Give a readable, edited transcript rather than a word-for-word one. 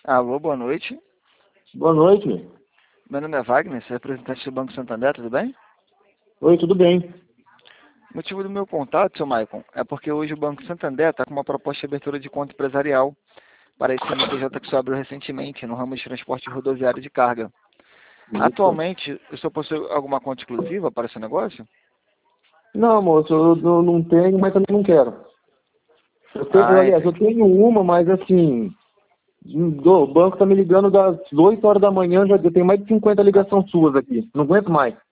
Alô, boa noite. Boa noite. Meu nome é Wagner, sou representante do Banco Santander, tudo bem? Oi, tudo bem? O motivo do meu contato, seu Maicon, é porque hoje o Banco Santander está com uma proposta de abertura de conta empresarial para esse CNPJ que se abriu recentemente no ramo de transporte rodoviário de carga. Isso. Atualmente, o senhor possui alguma conta exclusiva para esse negócio? Não, moço, eu não tenho, mas também não quero. Ah, Aliás, eu entendi. tenho uma, mas assim, o banco tá me ligando das 8 horas da manhã, já eu tenho mais de 50 ligações suas aqui. Não aguento mais.